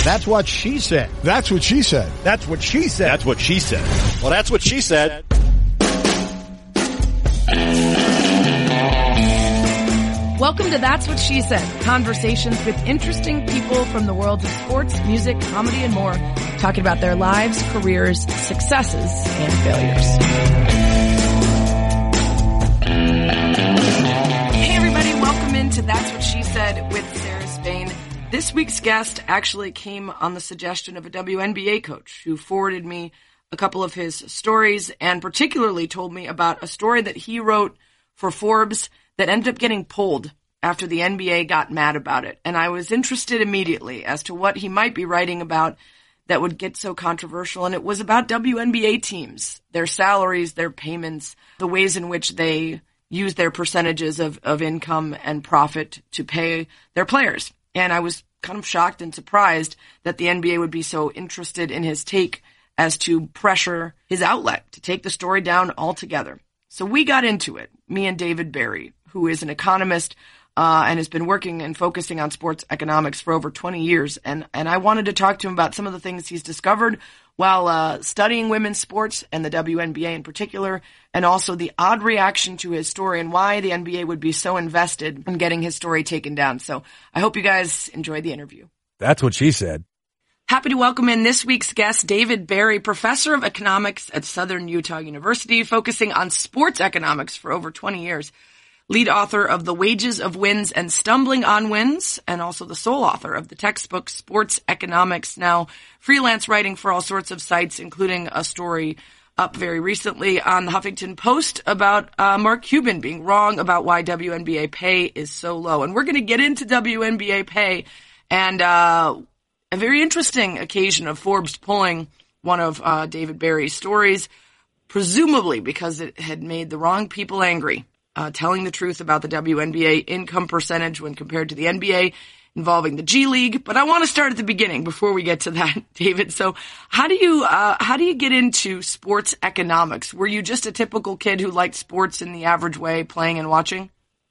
That's what she said. That's what she said. That's what she said. That's what she said. Well, that's what she said. Welcome to That's What She Said, conversations with interesting people from the worlds of sports, music, comedy, and more, talking about their lives, careers, successes, and failures. Hey everybody, welcome into That's What She Said with Sarah Spain. This week's guest actually came on the suggestion of a WNBA coach who forwarded me a couple of his stories and particularly told me about a story that he wrote for Forbes that ended up getting pulled after the NBA got mad about it. And I was interested immediately as to what he might be writing about that would get so controversial. And it was about WNBA teams, their salaries, their payments, the ways in which they use their percentages of income and profit to pay their players. And I was kind of shocked and surprised that the NBA would be so interested in his take as to pressure his outlet to take the story down altogether. So we got into it, me and David Berry, who is an economist and has been working and focusing on sports economics for over 20 years. And I wanted to talk to him about some of the things he's discovered while studying women's sports and the WNBA in particular, and also the odd reaction to his story and why the NBA would be so invested in getting his story taken down. So I hope you guys enjoyed the interview. That's what she said. Happy to welcome in this week's guest, David Berry, professor of economics at Southern Utah University, focusing on sports economics for over 20 years. Lead author of The Wages of Wins and Stumbling on Wins, and also the sole author of the textbook Sports Economics, now freelance writing for all sorts of sites, including a story up very recently on the Huffington Post about Mark Cuban being wrong about why WNBA pay is so low. And we're going to get into WNBA pay and a very interesting occasion of Forbes pulling one of David Berry's stories, presumably because it had made the wrong people angry. Telling the truth about the WNBA income percentage when compared to the NBA involving the G League. But I want to start at the beginning before we get to that, David. So how do you get into sports economics? Were you just a typical kid who liked sports in the average way, playing and watching?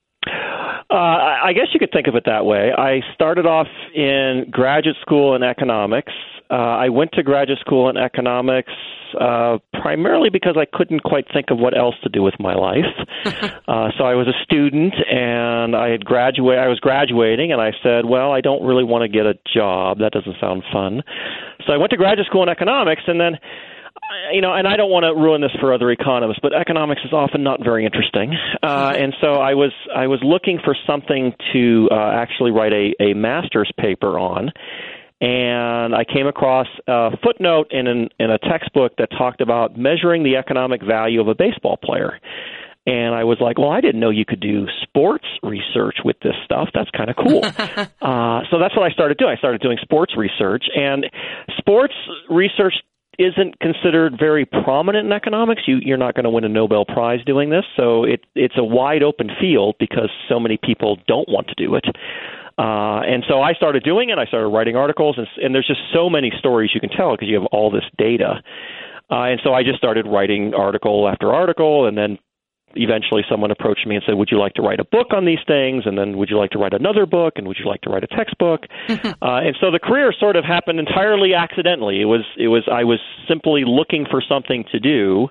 I guess you could think of it that way. I started off in graduate school in economics. I went to graduate school in economics primarily because I couldn't quite think of what else to do with my life. So I was a student, and I was graduating, and I said, well, I don't really want to get a job. That doesn't sound fun. So I went to graduate school in economics, and then and I don't want to ruin this for other economists, but economics is often not very interesting. And so I was looking for something to actually write a master's paper on. And I came across a footnote in a textbook that talked about measuring the economic value of a baseball player. And I was like, well, I didn't know you could do sports research with this stuff. That's kind of cool. So that's what I started doing. I started doing sports research. And sports research isn't considered very prominent in economics. You're not going to win a Nobel Prize doing this. So it's a wide open field because so many people don't want to do it. And so I started doing it. I started writing articles, and there's just so many stories you can tell because you have all this data. And so I just started writing article after article, and then eventually someone approached me and said, would you like to write a book on these things? And then would you like to write another book? And would you like to write a textbook? And so the career sort of happened entirely accidentally. I was simply looking for something to do.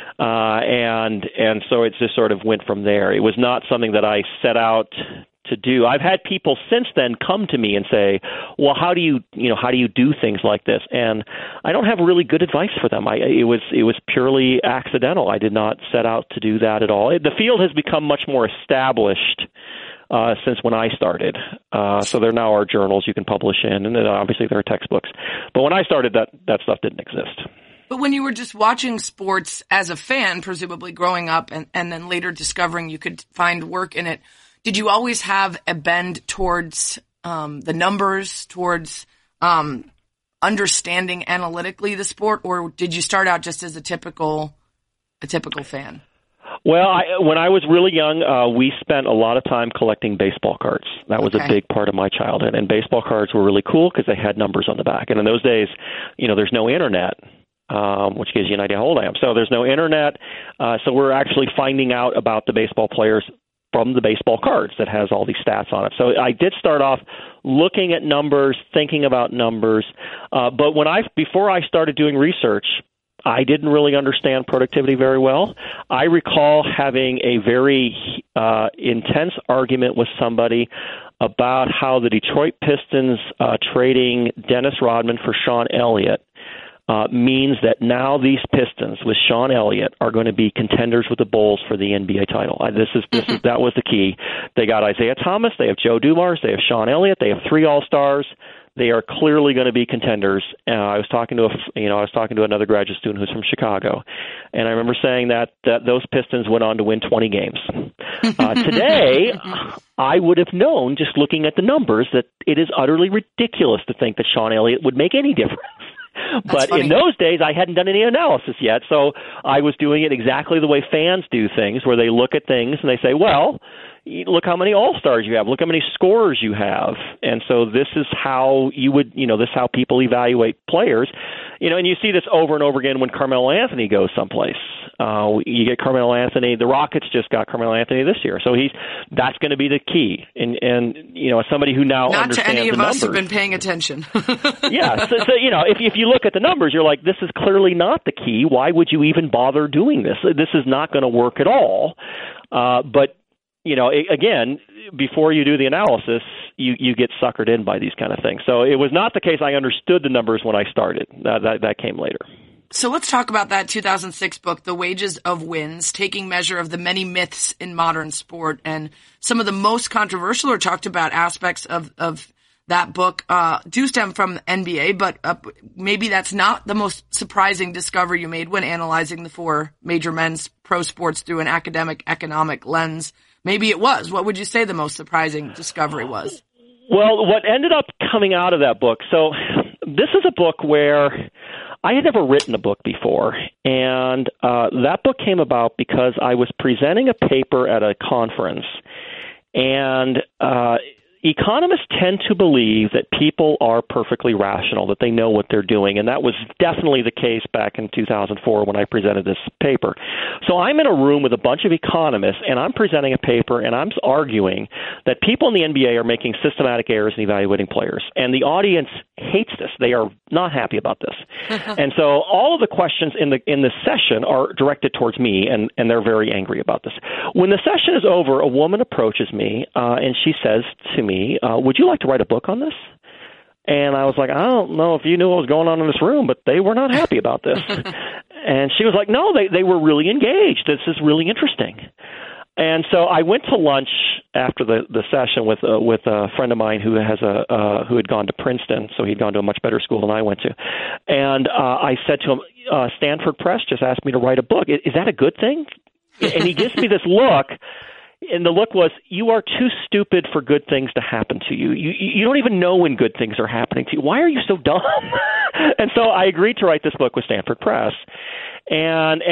And so it just sort of went from there. It was not something that I set out to do. I've had people since then come to me and say, well, how do you do things like this? And I don't have really good advice for them. It was purely accidental. I did not set out to do that at all. The field has become much more established since when I started. So there now are journals you can publish in, and then obviously there are textbooks. But when I started, that stuff didn't exist. But when you were just watching sports as a fan, presumably growing up and then later discovering you could find work in it, did you always have a bend towards the numbers, towards understanding analytically the sport, or did you start out just as a typical fan? Well, when I was really young, we spent a lot of time collecting baseball cards. That was a big part of my childhood, and baseball cards were really cool because they had numbers on the back. And in those days, there's no internet. Which gives you an idea how old I am. So there's no internet. So we're actually finding out about the baseball players from the baseball cards that has all these stats on it. So I did start off looking at numbers, thinking about numbers, but before I started doing research, I didn't really understand productivity very well. I recall having a very intense argument with somebody about how the Detroit Pistons trading Dennis Rodman for Sean Elliott means that now these Pistons with Sean Elliott are going to be contenders with the Bulls for the NBA title. That was the key. They got Isaiah Thomas, they have Joe Dumars, they have Sean Elliott, they have 3 All-Stars. They are clearly going to be contenders. I was talking to another graduate student who's from Chicago, and I remember saying that those Pistons went on to win 20 games. Today, I would have known just looking at the numbers that it is utterly ridiculous to think that Sean Elliott would make any difference. But in those days, I hadn't done any analysis yet, so I was doing it exactly the way fans do things, where they look at things and they say, well, look how many All-Stars you have, look how many scorers you have. And so this is how this is how people evaluate players. And you see this over and over again when Carmelo Anthony goes someplace. You get Carmelo Anthony. The Rockets just got Carmelo Anthony this year, so that's going to be the key. And as somebody who now not understands to any of the us numbers, have been paying attention. Yeah, so if you look at the numbers, you're like, this is clearly not the key. Why would you even bother doing this? This is not going to work at all. But again, before you do the analysis, you get suckered in by these kind of things. So it was not the case I understood the numbers when I started. That came later. So let's talk about that 2006 book, The Wages of Wins, taking measure of the many myths in modern sport. And some of the most controversial or talked about aspects of that book do stem from the NBA, but maybe that's not the most surprising discovery you made when analyzing the 4 major men's pro sports through an academic economic lens. Maybe it was. What would you say the most surprising discovery was? Well, what ended up coming out of that book, so this is a book where I had never written a book before, and that book came about because I was presenting a paper at a conference, and economists tend to believe that people are perfectly rational, that they know what they're doing, and that was definitely the case back in 2004 when I presented this paper. So I'm in a room with a bunch of economists, and I'm presenting a paper, and I'm arguing that people in the NBA are making systematic errors in evaluating players, and the audience hates this. They are not happy about this. And so all of the questions in the session are directed towards me, and they're very angry about this. When the session is over, a woman approaches me, and she says to me, would you like to write a book on this? And I was like, I don't know if you knew what was going on in this room, but they were not happy about this. And she was like, no, they were really engaged. This is really interesting. And so I went to lunch after the session with a friend of mine who who had gone to Princeton, so he'd gone to a much better school than I went to. And I said to him, Stanford Press just asked me to write a book. Is that a good thing? And he gives me this look. And the look was, you are too stupid for good things to happen to you. You don't even know when good things are happening to you. Why are you so dumb? And so I agreed to write this book with Stanford Press, and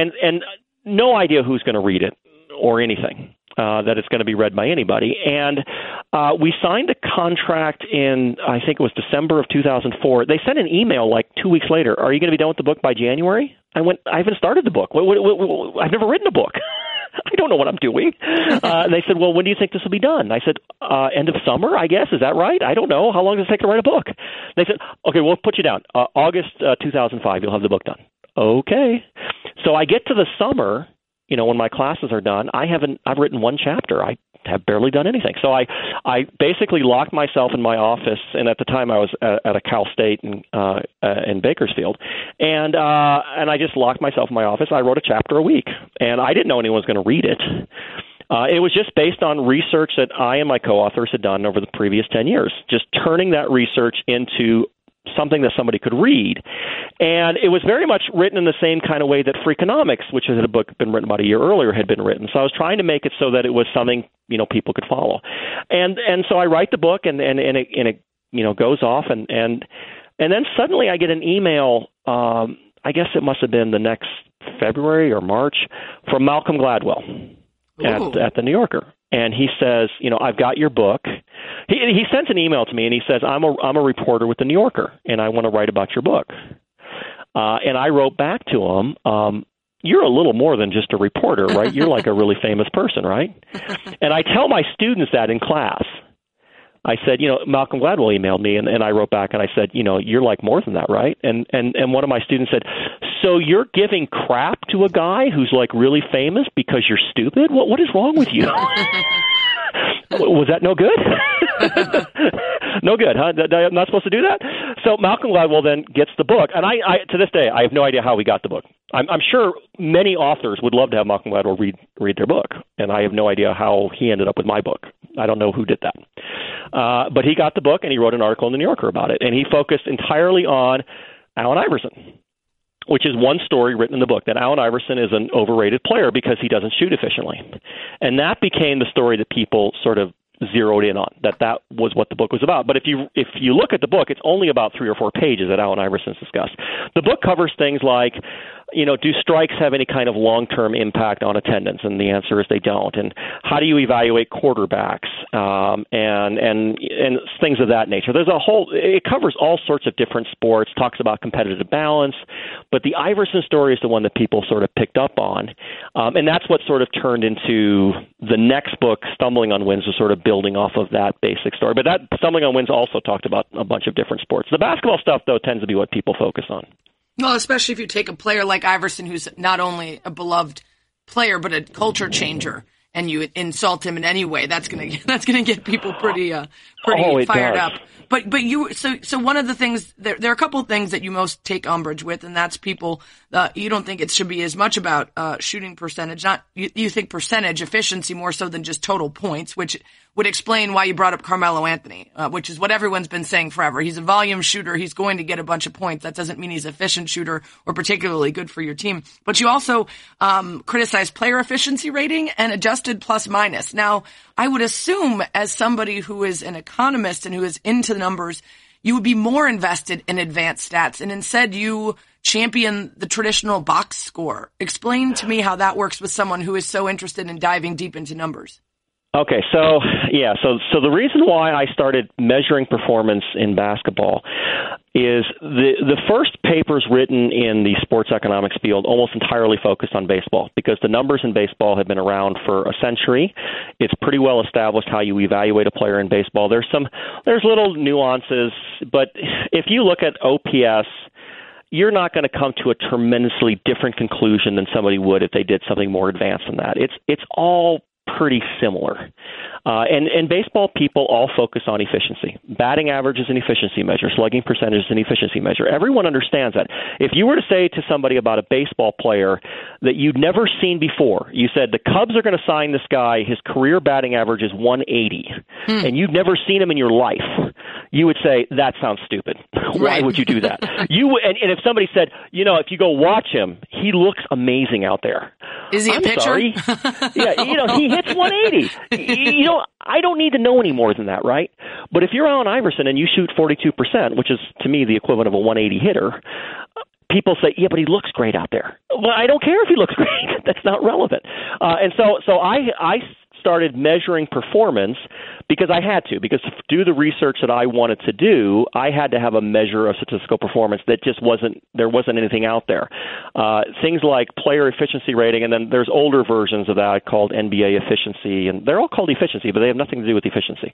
no idea who's going to read it or anything, that it's going to be read by anybody. And we signed a contract in, I think it was December of 2004. They sent an email like 2 weeks later. Are you going to be done with the book by January? I went, I haven't started the book. I've never written a book. I don't know what I'm doing. And they said, well, when do you think this will be done? I said, end of summer, I guess. Is that right? I don't know. How long does it take to write a book? They said, okay, we'll put you down. August 2005, you'll have the book done. Okay. So I get to the summer, when my classes are done, I've written 1 chapter. I have barely done anything. So I basically locked myself in my office, and at the time I was at a Cal State in Bakersfield, and I just locked myself in my office. I wrote a chapter a week, and I didn't know anyone was going to read it. It was just based on research that I and my co-authors had done over the previous 10 years, just turning that research into something that somebody could read. And it was very much written in the same kind of way that Freakonomics, which is a book been written about a year earlier, had been written. So I was trying to make it so that it was something, people could follow. And so I write the book and it goes off and then suddenly I get an email, I guess it must have been the next February or March, from Malcolm Gladwell at the New Yorker. And he says, I've got your book. He sends an email to me and he says, I'm a reporter with the New Yorker and I want to write about your book. And I wrote back to him, you're a little more than just a reporter, right? You're like a really famous person, right? And I tell my students that in class. I said, Malcolm Gladwell emailed me, and I wrote back and I said, you're like more than that, right? And one of my students said, so you're giving crap to a guy who's like really famous because you're stupid? What is wrong with you? Was that no good? No good, huh? I'm not supposed to do that? So Malcolm Gladwell then gets the book, and I to this day, I have no idea how he got the book. I'm sure many authors would love to have Malcolm Gladwell read their book, and I have no idea how he ended up with my book. I don't know who did that. But he got the book, and he wrote an article in the New Yorker about it, and he focused entirely on Allen Iverson, which is one story written in the book, that Allen Iverson is an overrated player because he doesn't shoot efficiently. And that became the story that people sort of zeroed in on, that was what the book was about. But if you look at the book, it's only about 3 or 4 pages that Allen Iverson's discussed. The book covers things like, do strikes have any kind of long-term impact on attendance? And the answer is they don't. And how do you evaluate quarterbacks and things of that nature? It covers all sorts of different sports, talks about competitive balance, but the Iverson story is the one that people sort of picked up on. And that's what sort of turned into the next book, Stumbling on Wins, was sort of building off of that basic story. But that Stumbling on Wins also talked about a bunch of different sports. The basketball stuff, though, tends to be what people focus on. Well, especially if you take a player like Iverson, who's not only a beloved player but a culture changer, and you insult him in any way, that's gonna get people pretty fired up. But you so one of the things there are a couple of things that you most take umbrage with, and that's people you don't think it should be as much about shooting percentage. You think percentage efficiency more so than just total points, which would explain why you brought up Carmelo Anthony, which is what everyone's been saying forever. He's a volume shooter. He's going to get a bunch of points. That doesn't mean he's an efficient shooter or particularly good for your team. But you also criticize player efficiency rating and adjusted plus minus. Now, I would assume as somebody who is an economist and who is into the numbers, you would be more invested in advanced stats, and instead you champion the traditional box score. Explain to me how that works with someone who is so interested in diving deep into numbers. Okay, so the reason why I started measuring performance in basketball is the first papers written in the sports economics field almost entirely focused on baseball, because the numbers in baseball have been around for a century. It's pretty well established how you evaluate a player in baseball. There's little nuances, but if you look at OPS, you're not going to come to a tremendously different conclusion than somebody would if they did something more advanced than that. It's all pretty similar. And baseball people all focus on efficiency. Batting average is an efficiency measure. Slugging percentage is an efficiency measure. Everyone understands that. If you were to say to somebody about a baseball player that you'd never seen before, you said the Cubs are going to sign this guy, his career batting average is 180, and you've never seen him in your life, you would say, that sounds stupid. Why would you do that? And if somebody said, if you go watch him, he looks amazing out there. Is he a pitcher? Sorry. Yeah, he hits 180. I don't need to know any more than that, right? But if you're Allen Iverson and you shoot 42%, which is to me the equivalent of a 180 hitter, people say, yeah, but he looks great out there. Well, I don't care if he looks great. That's not relevant. And so I started measuring performance because I had to. Because to do the research that I wanted to do, I had to have a measure of statistical performance that just there wasn't anything out there. Things like player efficiency rating, and then there's older versions of that called NBA efficiency, and they're all called efficiency, but they have nothing to do with efficiency.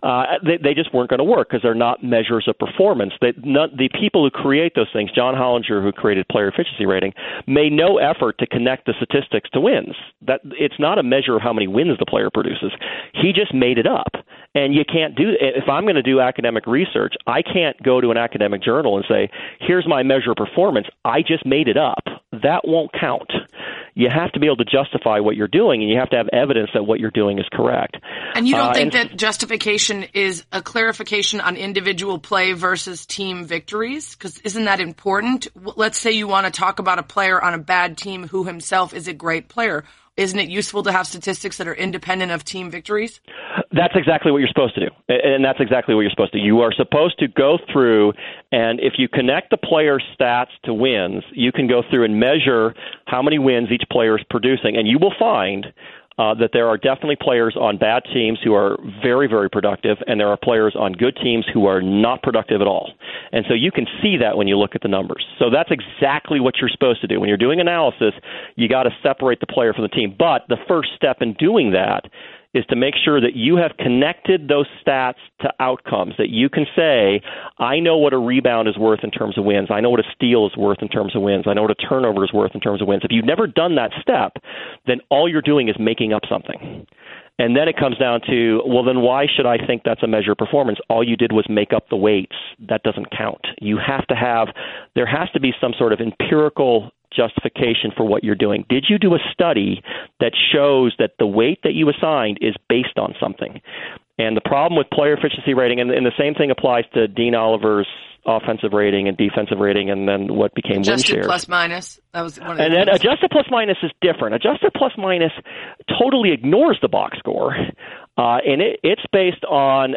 They just weren't going to work because they're not measures of performance. The people who create those things, John Hollinger, who created player efficiency rating, made no effort to connect the statistics to wins. That it's not a measure of how many wins the player produces. He just made it up. And you can't do – if I'm going to do academic research, I can't go to an academic journal and say, here's my measure of performance. I just made it up. That won't count. You have to be able to justify what you're doing, and you have to have evidence that what you're doing is correct. And you don't think that justification is a clarification on individual play versus team victories? Because isn't that important? Let's say you want to talk about a player on a bad team who himself is a great player. Isn't it useful to have statistics that are independent of team victories? That's exactly what you're supposed to do. And that's exactly what you're supposed to do. You are supposed to go through, and if you connect the player's stats to wins, you can go through and measure how many wins each player is producing, and you will find that there are definitely players on bad teams who are very, very productive, and there are players on good teams who are not productive at all. And so you can see that when you look at the numbers. So that's exactly what you're supposed to do. When you're doing analysis, you got to separate the player from the team. But the first step in doing that is to make sure that you have connected those stats to outcomes, that you can say, I know what a rebound is worth in terms of wins. I know what a steal is worth in terms of wins. I know what a turnover is worth in terms of wins. If you've never done that step, then all you're doing is making up something. And then it comes down to, well, then why should I think that's a measure of performance? All you did was make up the weights. That doesn't count. There has to be some sort of empirical justification for what you're doing. Did you do a study that shows that the weight that you assigned is based on something? And the problem with player efficiency rating, and the same thing applies to Dean Oliver's offensive rating and defensive rating, and then what became win shares. Adjusted plus minus. That was one of the And then things. adjusted plus minus is different. Adjusted plus minus totally ignores the box score, and it's based on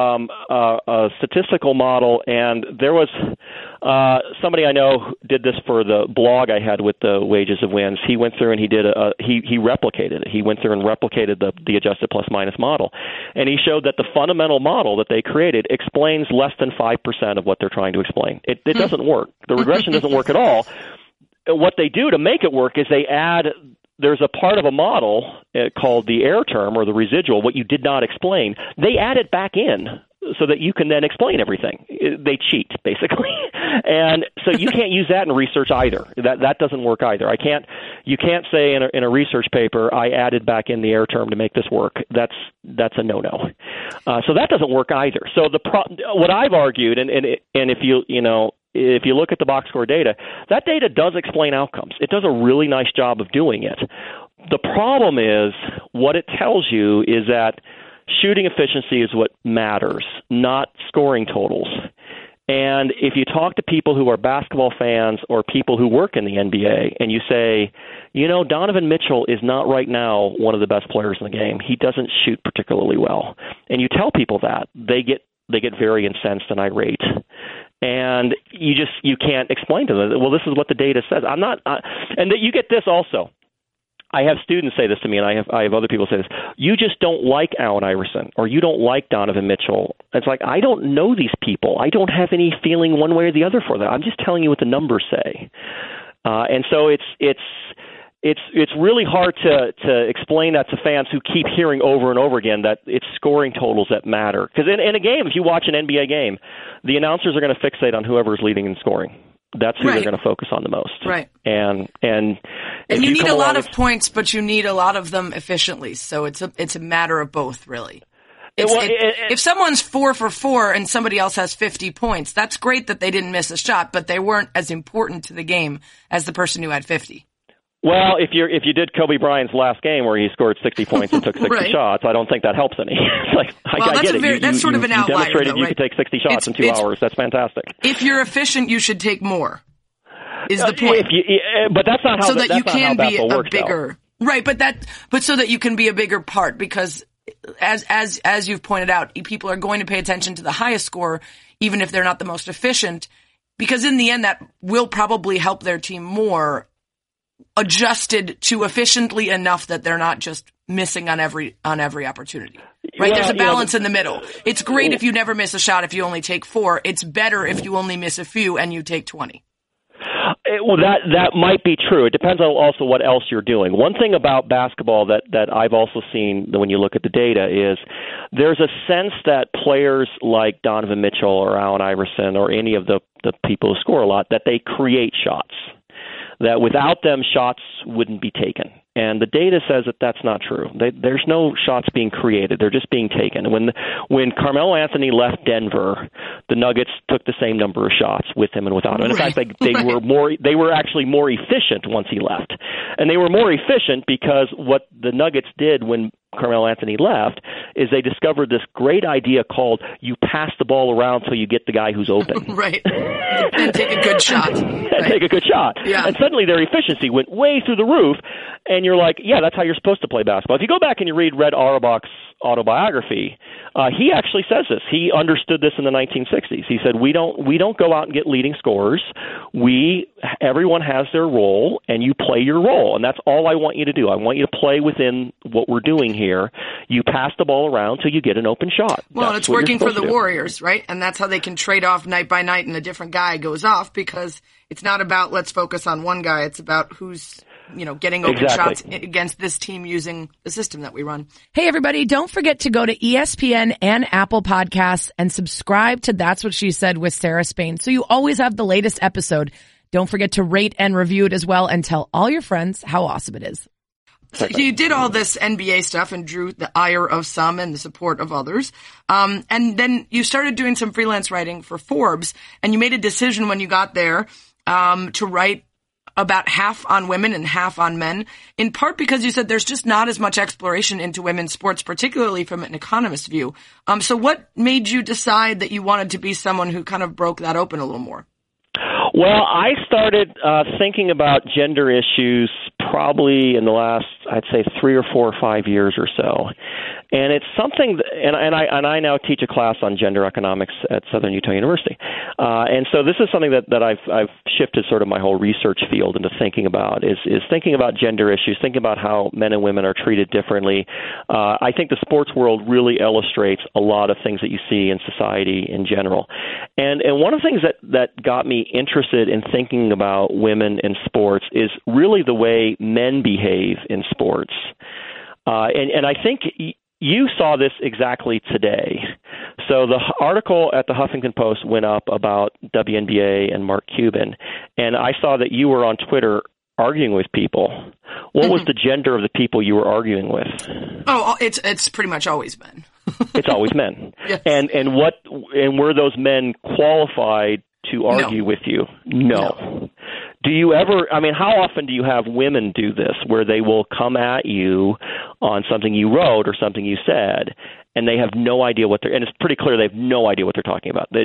a statistical model. And there was somebody I know who did this for the blog I had with the wages of wins. He went through and he replicated it. He went through and replicated the adjusted plus minus model, and he showed that the fundamental model that they created explains less than 5% of what they're trying to explain. It doesn't work. The regression doesn't work at all. What they do to make it work is they add. There's a part of a model called the error term or the residual, what you did not explain. They add it back in so that you can then explain everything. They cheat, basically. And so you can't use that in research either. That doesn't work either. You can't say in a research paper, I added back in the error term to make this work. That's a no-no. So that doesn't work either. So what I've argued, and if if you look at the box score data, that data does explain outcomes. It does a really nice job of doing it. The problem is what it tells you is that shooting efficiency is what matters, not scoring totals. And if you talk to people who are basketball fans or people who work in the NBA and you say, Donovan Mitchell is not right now one of the best players in the game. He doesn't shoot particularly well. And you tell people that, they get very incensed and irate. And you can't explain to them, well, this is what the data says. And that you get this also. I have students say this to me, and I have other people say this. You just don't like Allen Iverson, or you don't like Donovan Mitchell. It's like, I don't know these people. I don't have any feeling one way or the other for them. I'm just telling you what the numbers say. And so it's really hard to explain that to fans who keep hearing over and over again that it's scoring totals that matter. Because in a game, if you watch an NBA game, the announcers are going to fixate on whoever's leading in scoring. That's who they're going to focus on the most. Right. And you need a lot of points, but you need a lot of them efficiently. So it's a matter of both, really. If someone's 4 for 4 and somebody else has 50 points, that's great that they didn't miss a shot, but they weren't as important to the game as the person who had 50. Well, if you did Kobe Bryant's last game where he scored 60 points and took 60 shots, I don't think that helps any. It's like, I get it. That's sort of an outlier. You demonstrated you could take 60 shots in 2 hours. That's fantastic. If you're efficient, you should take more. Is the point? But that's not how so that that's you can be a works, bigger though. Right. But so that you can be a bigger part, because as you've pointed out, people are going to pay attention to the highest score, even if they're not the most efficient, because in the end, that will probably help their team more, adjusted to efficiently enough that they're not just missing on every opportunity. Right? Well, there's a balance in the middle. It's great if you never miss a shot if you only take 4. It's better if you only miss a few and you take 20. Well, that might be true. It depends on also what else you're doing. One thing about basketball that I've also seen when you look at the data is there's a sense that players like Donovan Mitchell or Allen Iverson or any of the people who score a lot, that they create shots. That without them, shots wouldn't be taken. And the data says that that's not true. There's no shots being created. They're just being taken. When Carmelo Anthony left Denver, the Nuggets took the same number of shots with him and without him. And in fact, they were actually more efficient once he left. And they were more efficient because what the Nuggets did when Carmelo Anthony left is they discovered this great idea called you pass the ball around till you get the guy who's open. Right. And take a good shot. Take a good shot. Yeah. And suddenly their efficiency went way through the roof. And you're like, yeah, that's how you're supposed to play basketball. If you go back and you read Red Auerbach's autobiography, he actually says this. He understood this in the 1960s. He said, we don't go out and get leading scorers. Everyone has their role, and you play your role, and that's all I want you to do. I want you to play within what we're doing here. You pass the ball around till you get an open shot. Well, that's it's what working you're for the Warriors, right? And that's how they can trade off night by night, and a different guy goes off, because it's not about let's focus on one guy. It's about who's getting open shots against this team using the system that we run. Hey, everybody, don't forget to go to ESPN and Apple Podcasts and subscribe to That's What She Said with Sarah Spain, so you always have the latest episode. Don't forget to rate and review it as well, and tell all your friends how awesome it is. So you did all this NBA stuff and drew the ire of some and the support of others. And then you started doing some freelance writing for Forbes, and you made a decision when you got there to write about half on women and half on men, in part because you said there's just not as much exploration into women's sports, particularly from an economist view. So what made you decide that you wanted to be someone who kind of broke that open a little more? Well, I started thinking about gender issues probably in the last, I'd say, 3 or 4 or 5 years or so. And it's something, and I now teach a class on gender economics at Southern Utah University. And so this is something that I've shifted sort of my whole research field into thinking about, is thinking about gender issues, thinking about how men and women are treated differently. I think the sports world really illustrates a lot of things that you see in society in general. And one of the things that got me interested in thinking about women in sports is really the way men behave in sports. And I think you saw this exactly today. So the article at the Huffington Post went up about WNBA and Mark Cuban, and I saw that you were on Twitter arguing with people. What was the gender of the people you were arguing with? Oh, it's pretty much always men. It's always men. Yes. And were those men qualified to argue with you? No. Do you ever, how often do you have women do this, where they will come at you on something you wrote or something you said, and they have no idea and it's pretty clear they have no idea what they're talking about. They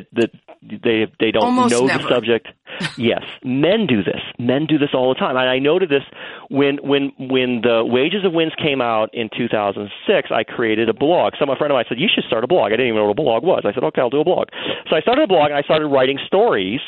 don't Almost know never. the subject. Yes, men do this. Men do this all the time. And I noted this when the Wages of Wins came out in 2006. I created a blog. A friend of mine said, "You should start a blog." I didn't even know what a blog was. I said, "Okay, I'll do a blog." So I started a blog, and I started writing stories,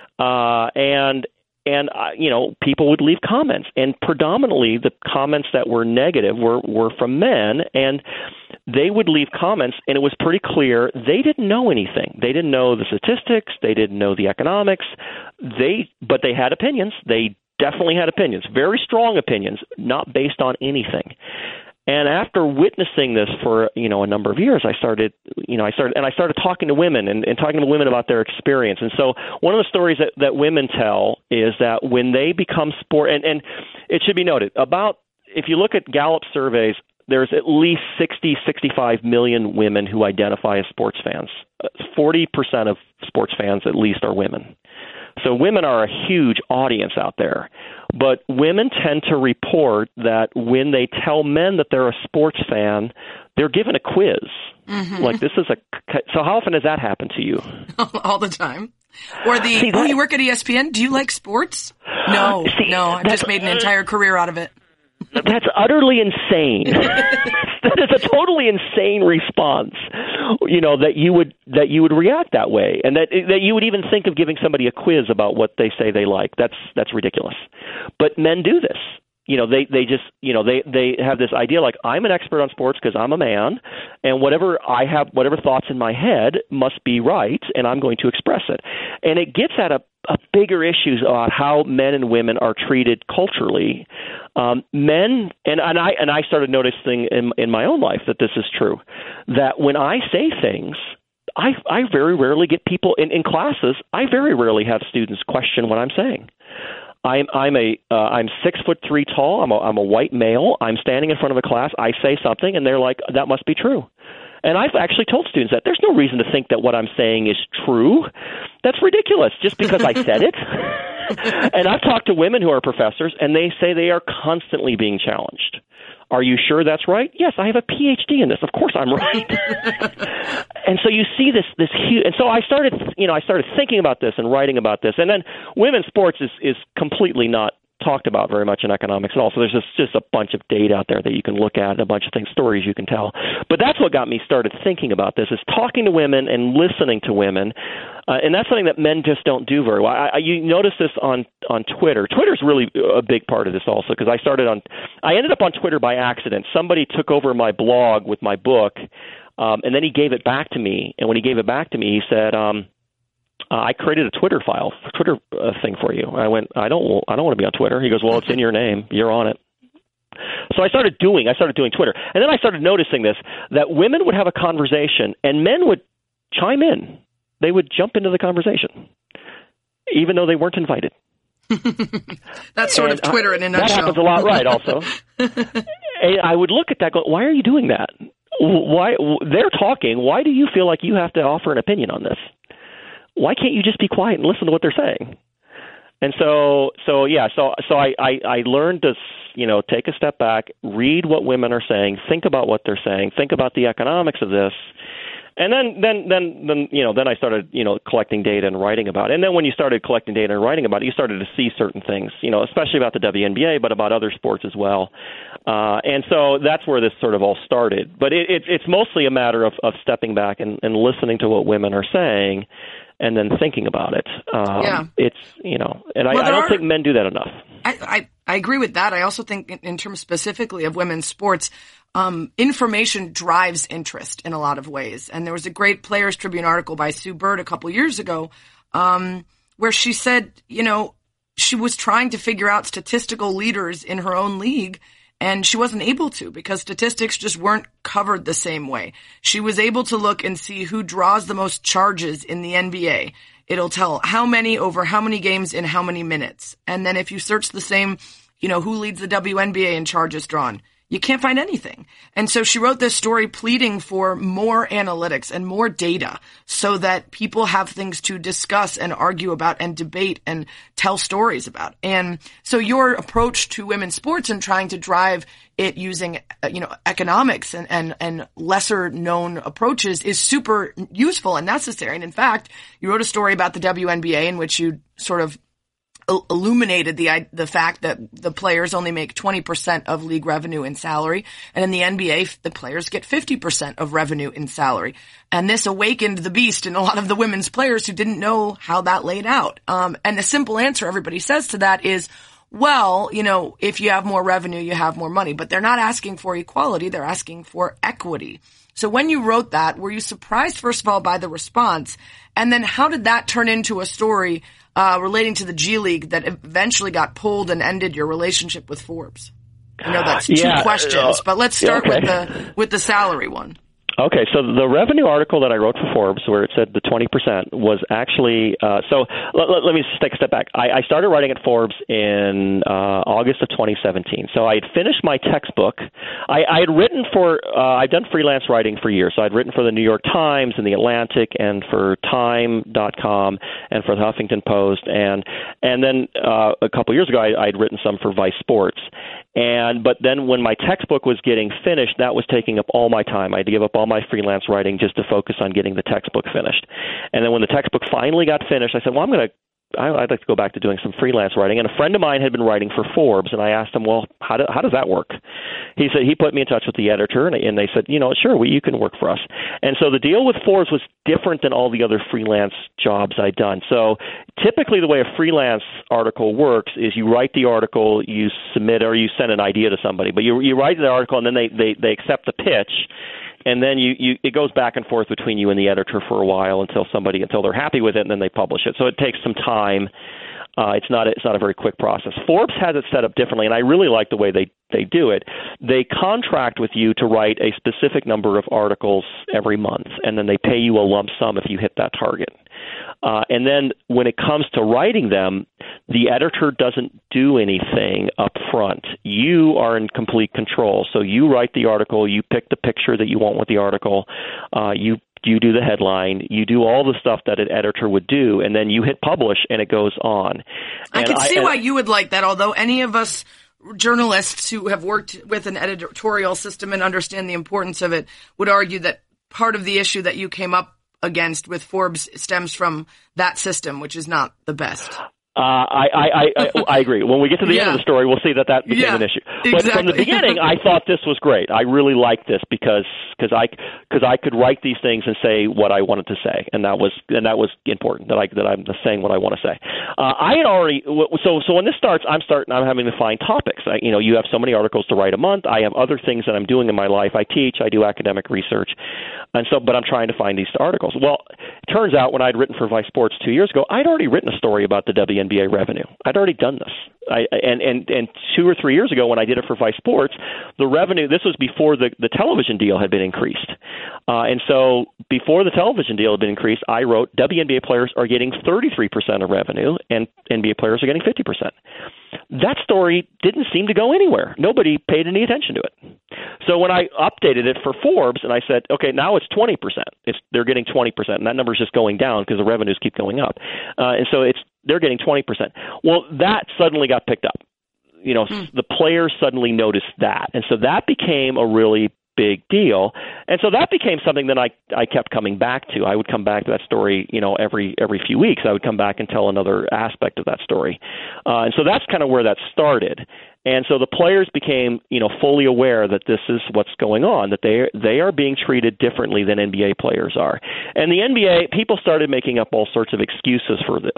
and people would leave comments, and predominantly the comments that were negative were from men, and they would leave comments, and it was pretty clear they didn't know anything. They didn't know the statistics. They didn't know the economics. But they had opinions. They definitely had opinions, very strong opinions, not based on anything. And after witnessing this for, a number of years, I started talking to women and talking to women about their experience. And so one of the stories that women tell is that when they become and it should be noted, if you look at Gallup surveys, there's at least 65 million women who identify as sports fans. 40% of sports fans at least are women. So women are a huge audience out there. But women tend to report that when they tell men that they're a sports fan, they're given a quiz. Mm-hmm. Like so how often does that happen to you? All the time. Or you work at ESPN? Do you like sports? No, I've just made an entire career out of it. That's utterly insane. That is a totally insane response. That you would react that way, and that you would even think of giving somebody a quiz about what they say they like. That's ridiculous. But men do this. They just they have this idea like, I'm an expert on sports because I'm a man, and whatever thoughts in my head must be right, and I'm going to express it. And it gets at a bigger issues about how men and women are treated culturally. Men and I started noticing in my own life that this is true. That when I say things, I very rarely get people in classes. I very rarely have students question what I'm saying. I'm 6'3" tall. I'm a white male. I'm standing in front of a class. I say something, and they're like, "That must be true." And I've actually told students that there's no reason to think that what I'm saying is true. That's ridiculous, just because I said it. And I've talked to women who are professors, and they say they are constantly being challenged. Are you sure that's right? Yes, I have a PhD in this. Of course I'm right. And so you see this huge, and so I started thinking about this and writing about this. And then women's sports is completely not talked about very much in economics at all. So there's just a bunch of data out there that you can look at, and a bunch of things, stories you can tell. But that's what got me started thinking about this, is talking to women and listening to women. And that's something that men just don't do very well. You notice this on Twitter. Twitter's really a big part of this also, because I ended up on Twitter by accident. Somebody took over my blog with my book, and then he gave it back to me. And when he gave it back to me, he said, I created a Twitter thing for you. I went, I don't want to be on Twitter. He goes, well, it's in your name. You're on it. So I started doing Twitter. And then I started noticing this, that women would have a conversation and men would chime in. They would jump into the conversation, even though they weren't invited. That's sort of Twitter in a nutshell. That happens a lot, right, also. And I would look at that going, why are you doing that? Why? They're talking. Why do you feel like you have to offer an opinion on this? Why can't you just be quiet and listen to what they're saying? And so I learned to, take a step back, read what women are saying, think about what they're saying, think about the economics of this. And then I started, collecting data and writing about it. And then when you started collecting data and writing about it, you started to see certain things, especially about the WNBA, but about other sports as well. And so that's where this sort of all started. But it's mostly a matter of stepping back and listening to what women are saying and then thinking about it. It's, and I don't think men do that enough. I agree with that. I also think in terms specifically of women's sports, information drives interest in a lot of ways. And there was a great Players Tribune article by Sue Bird a couple years ago, where she said, she was trying to figure out statistical leaders in her own league, and she wasn't able to because statistics just weren't covered the same way. She was able to look and see who draws the most charges in the NBA. It'll tell how many over how many games in how many minutes. And then if you search the same, who leads the WNBA in charges drawn, you can't find anything. And so she wrote this story pleading for more analytics and more data so that people have things to discuss and argue about and debate and tell stories about. And so your approach to women's sports and trying to drive it using, economics and lesser known approaches is super useful and necessary. And in fact, you wrote a story about the WNBA in which you sort of illuminated the fact that the players only make 20% of league revenue in salary, and in the NBA, the players get 50% of revenue in salary. And this awakened the beast in a lot of the women's players who didn't know how that laid out. And the simple answer everybody says to that is, well, if you have more revenue, you have more money. But they're not asking for equality, they're asking for equity. So when you wrote that, were you surprised, first of all, by the response? And then how did that turn into a story relating to the G League that eventually got pulled and ended your relationship with Forbes? I know that's two questions, but let's start with the salary one. Okay, so the revenue article that I wrote for Forbes, where it said the 20%, was actually so. Let me just take a step back. I started writing at Forbes in August of 2017. So I had finished my textbook. I had written for. I've done freelance writing for years. So I'd written for the New York Times and the Atlantic, and for Time.com, and for the Huffington Post, and then a couple years ago I'd written some for Vice Sports. But then when my textbook was getting finished, that was taking up all my time. I had to give up all my freelance writing just to focus on getting the textbook finished. And then when the textbook finally got finished, I said, well, I'd like to go back to doing some freelance writing. And a friend of mine had been writing for Forbes, and I asked him, well, how does that work? He said he put me in touch with the editor, and they said, sure, you can work for us. And so the deal with Forbes was different than all the other freelance jobs I'd done. So typically the way a freelance article works is you write the article, you submit, or you send an idea to somebody, but you write the article, and then they accept the pitch. And then it goes back and forth between you and the editor for a while until they're happy with it, and then they publish it. So it takes some time. It's not a very quick process. Forbes has it set up differently, and I really like the way they do it. They contract with you to write a specific number of articles every month, and then they pay you a lump sum if you hit that target. And then when it comes to writing them, the editor doesn't do anything up front. You are in complete control. So you write the article, you pick the picture that you want with the article, you do the headline, you do all the stuff that an editor would do, and then you hit publish, and it goes on. I can see why you would like that, although any of us journalists who have worked with an editorial system and understand the importance of it would argue that part of the issue that you came up against with Forbes stems from that system, which is not the best. I agree. When we get to the end of the story, we'll see that became an issue. But from the beginning, I thought this was great. I really liked this because I could write these things and say what I wanted to say, and that was important. That I'm saying what I want to say. I had already so when this starts, I'm having to find topics. You have so many articles to write a month. I have other things that I'm doing in my life. I teach. I do academic research, but I'm trying to find these articles. Well, it turns out when I'd written for Vice Sports 2 years ago, I'd already written a story about the WNBA revenue. I'd already done this. And 2 or 3 years ago when I did it for Vice Sports, the revenue, this was before the television deal had been increased. And so before the television deal had been increased, I wrote WNBA players are getting 33% of revenue and NBA players are getting 50%. That story didn't seem to go anywhere. Nobody paid any attention to it. So when I updated it for Forbes and I said, okay, now it's 20%. They're getting 20%, and that number is just going down because the revenues keep going up. And so they're getting 20%. Well, that suddenly got picked up. The players suddenly noticed that. And so that became a really big deal. And so that became something that I kept coming back to. I would come back to that story, every few weeks. I would come back and tell another aspect of that story. And so that's kind of where that started. And so the players became, fully aware that this is what's going on, that they are being treated differently than NBA players are. And the NBA, people started making up all sorts of excuses for this.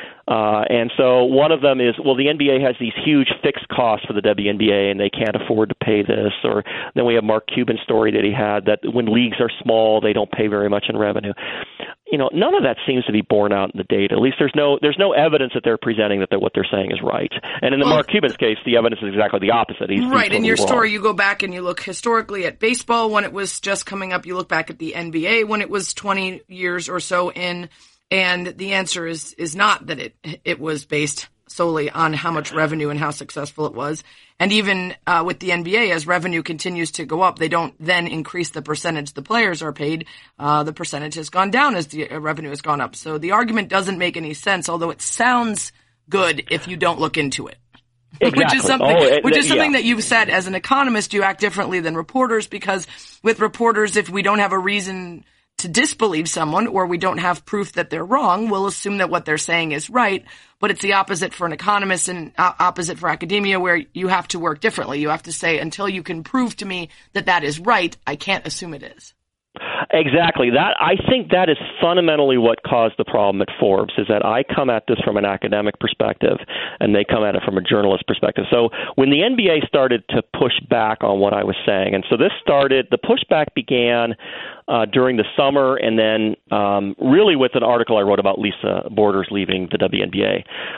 And so one of them is, well, the NBA has these huge fixed costs for the WNBA and they can't afford to pay this. Or then we have Mark Cuban's story that he had that when leagues are small, they don't pay very much in revenue. None of that seems to be borne out in the data. At least there's no evidence that they're presenting that what they're saying is right. And in the Mark Cuban's case, the evidence is exactly the opposite. He's right. Totally in your wrong. story, you go back and you look historically at baseball when it was just coming up. You look back at the NBA when it was 20 years or so in, and the answer is not that it was based solely on how much revenue and how successful it was. And even with the NBA, as revenue continues to go up, they don't then increase the percentage the players are paid. The percentage has gone down as the revenue has gone up. So the argument doesn't make any sense, although it sounds good if you don't look into it. Exactly. Which is something that you've said as an economist, you act differently than reporters, because with reporters, if we don't have a reason to disbelieve someone or we don't have proof that they're wrong, we'll assume that what they're saying is right. But it's the opposite for an economist and opposite for academia, where you have to work differently. You have to say, until you can prove to me that is right, I can't assume it is. Exactly. I think that is fundamentally what caused the problem at Forbes, is that I come at this from an academic perspective and they come at it from a journalist perspective. So when the NBA started to push back on what I was saying, and so the pushback began during the summer, and then really with an article I wrote about Lisa Borders leaving the WNBA,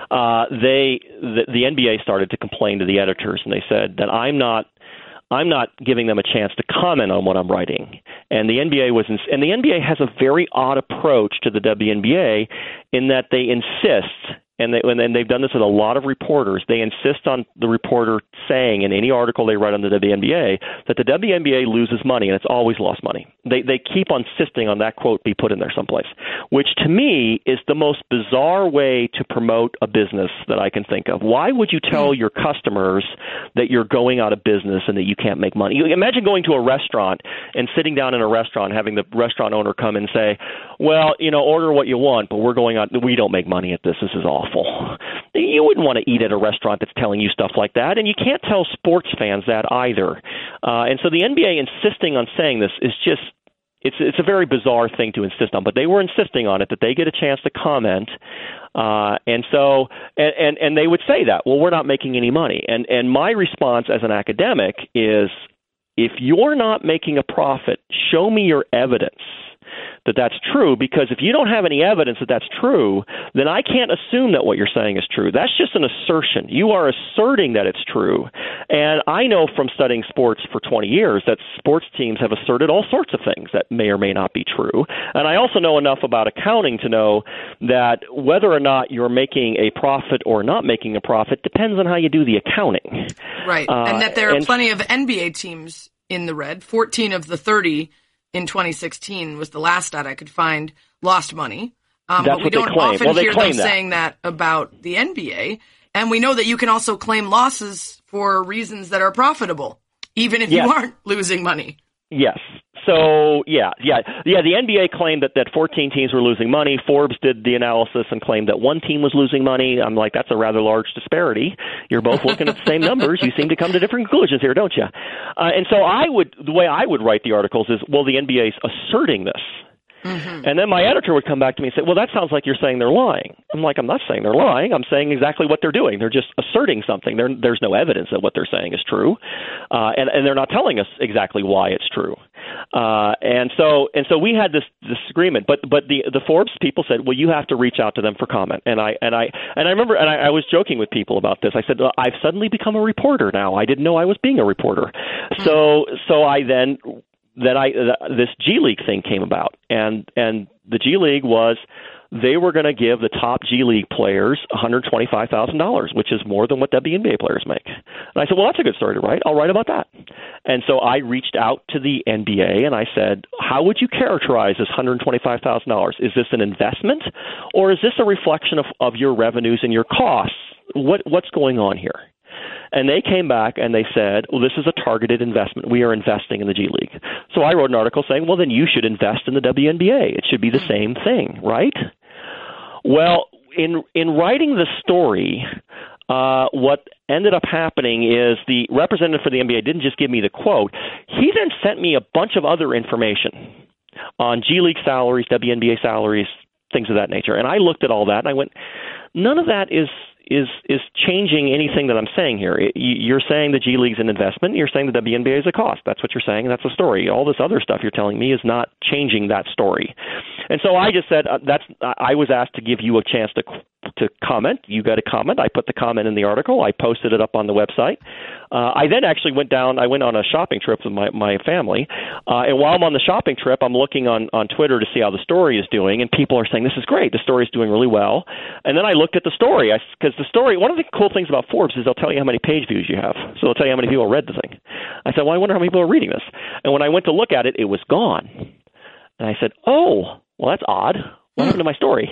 the NBA started to complain to the editors, and they said that I'm not giving them a chance to comment on what I'm writing. And the NBA has a very odd approach to the WNBA in that they insist, and they've done this with a lot of reporters, they insist on the reporter saying in any article they write on the WNBA that the WNBA loses money, and it's always lost money. They keep insisting on that quote be put in there someplace, which to me is the most bizarre way to promote a business that I can think of. Why would you tell your customers that you're going out of business and that you can't make money? Imagine going to a restaurant and sitting down in a restaurant, having the restaurant owner come and say, well, order what you want, but we don't make money at this. This is awful. You wouldn't want to eat at a restaurant that's telling you stuff like that, and you can't tell sports fans that either. And so the NBA insisting on saying this is just, it's a very bizarre thing to insist on, but they were insisting on it, that they get a chance to comment. And so they would say that, well, we're not making any money. And my response as an academic is, if you're not making a profit, show me your evidence that that's true, because if you don't have any evidence that that's true, then I can't assume that what you're saying is true. That's just an assertion. You are asserting that it's true. And I know from studying sports for 20 years that sports teams have asserted all sorts of things that may or may not be true. And I also know enough about accounting to know that whether or not you're making a profit or not making a profit depends on how you do the accounting. Right. And that there are plenty of NBA teams in the red. 14 of the 30 in 2016 was the last stat I could find, lost money. But we don't often hear them saying that about the NBA. And we know that you can also claim losses for reasons that are profitable, even if you aren't losing money. Yes. So the NBA claimed that 14 teams were losing money. Forbes did the analysis and claimed that one team was losing money. I'm like, that's a rather large disparity. You're both looking at the same numbers. You seem to come to different conclusions here, don't you? And so the way I would write the articles is, well, the NBA is asserting this. Mm-hmm. And then my editor would come back to me and say, well, that sounds like you're saying they're lying. I'm like, I'm not saying they're lying. I'm saying exactly what they're doing. They're just asserting something. There's no evidence that what they're saying is true. And they're not telling us exactly why it's true. And so we had this disagreement. But the Forbes people said, well, you have to reach out to them for comment. And I remember, and I was joking with people about this. I said, well, I've suddenly become a reporter now. I didn't know I was being a reporter. So I then this G League thing came about, and the G League was they were going to give the top G League players $125,000, which is more than what WNBA players make. And I said, well, that's a good story to write. I'll write about that. And so I reached out to the NBA and I said, how would you characterize this $125,000? Is this an investment, or is this a reflection of your revenues and your costs? What's going on here? And they came back and they said, well, this is a targeted investment. We are investing in the G League. So I wrote an article saying, well, then you should invest in the WNBA. It should be the same thing, right? Well, in writing the story, what ended up happening is the representative for the NBA didn't just give me the quote. He then sent me a bunch of other information on G League salaries, WNBA salaries, things of that nature. And I looked at all that and I went, none of that is changing anything that I'm saying here. You're saying the G League's an investment. You're saying the WNBA is a cost. That's what you're saying, and that's the story. All this other stuff you're telling me is not changing that story. And so I just said I was asked to give you a chance to comment. You got a comment. I put the comment in the article. I posted it up on the website. I then actually went on a shopping trip with my family. And while I'm on the shopping trip, I'm looking on Twitter to see how the story is doing. And people are saying, this is great. The story is doing really well. And then I looked at the story because the story, one of the cool things about Forbes is they'll tell you how many page views you have. So they'll tell you how many people read the thing. I said, well, I wonder how many people are reading this. And when I went to look at it, it was gone. And I said, oh, well, that's odd. What happened to my story?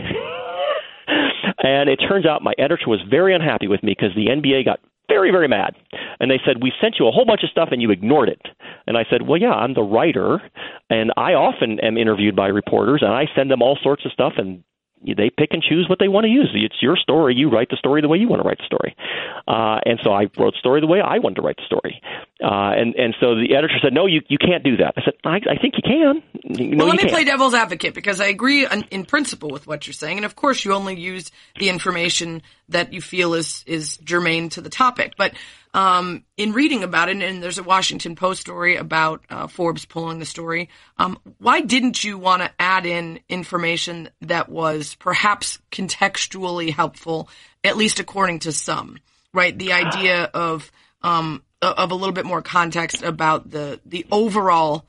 And it turns out my editor was very unhappy with me because the NBA got very, very mad. And they said, we sent you a whole bunch of stuff and you ignored it. And I said, well, yeah, I'm the writer, and I often am interviewed by reporters, and I send them all sorts of stuff, and they pick and choose what they want to use. It's your story. You write the story the way you want to write the story. And so I wrote the story the way I wanted to write the story. And so the editor said, no, you can't do that. I said, I think you can. Well, let me play devil's advocate, because I agree in principle with what you're saying. And of course, you only use the information that you feel is germane to the topic. But in reading about it, and there's a Washington Post story about Forbes pulling the story, why didn't you want to add in information that was perhaps contextually helpful, at least according to some, right? The idea of a little bit more context about the overall